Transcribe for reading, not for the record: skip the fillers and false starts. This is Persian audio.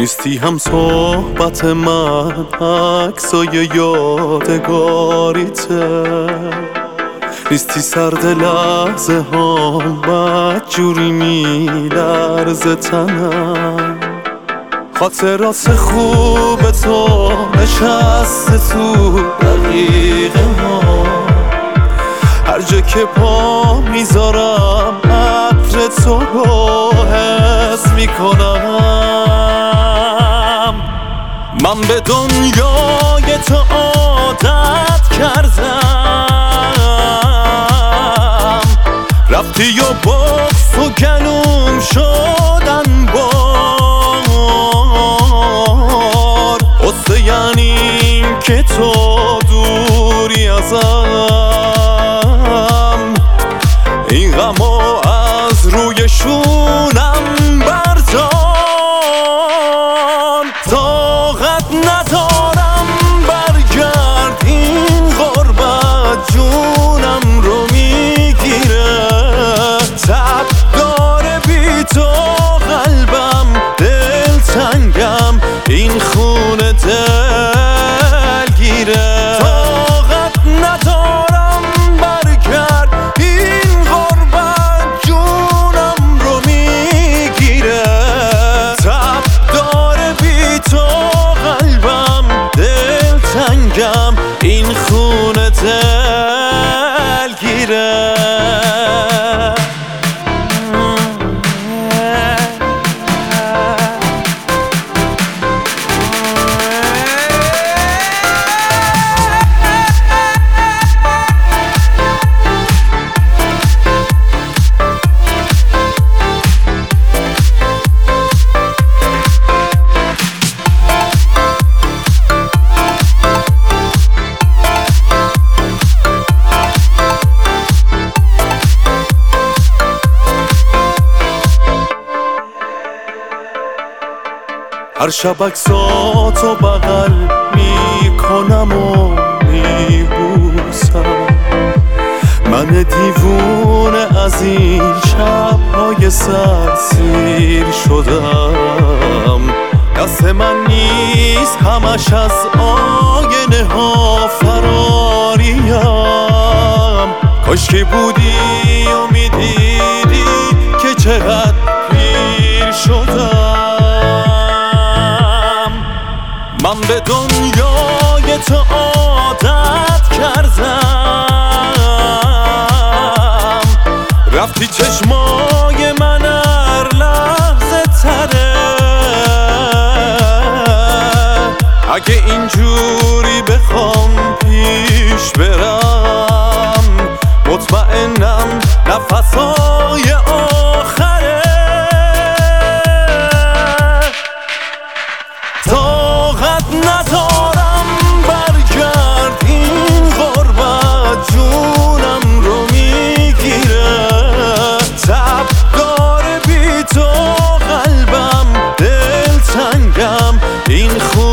نیستی هم صحبت من عکسای یادگاریته، نیستی سرد لحظه ها بدجوری میلرزه تنم، خاطرات خوب تو نشسته تو دقیقه ما، هر جا که پا میذارم عطر تو رو حس میکنم. من به دنیای تو عادت کردم، رفتی و بغض و گلوم شدن بار، قصه یعنی این که تو دوری ازم، این غمو از روی شونم بردار، طاقت ندارم برگرد، این غربت جونم رو میگیره، تب داره بی تو قلبم، دلتنگم این خونه دلگیره، طاقت ندارم برگرد، این غربت جونم رو میگیره، تب داره بی تو قلبم، دلتنگم این خونه دلگیره. هر شب عکساتو بغل میکنم و میبوسم، من دیوونه از این شبهای سرسیر شدم، دست من نیست همش از آینه ها فراریم، کاش که بودی و میدیدی که چقدر پیر شدم. من به دنیای تو عادت کردم، رفتی چشمای من هر لحظه تره، اگه اینجوری بخوام پیش برم، مطمئنم نفسای آخره، طاقت ندارم برگرد، این غربت جونم رو میگیره، تب داره بی تو قلبم، دلتنگم این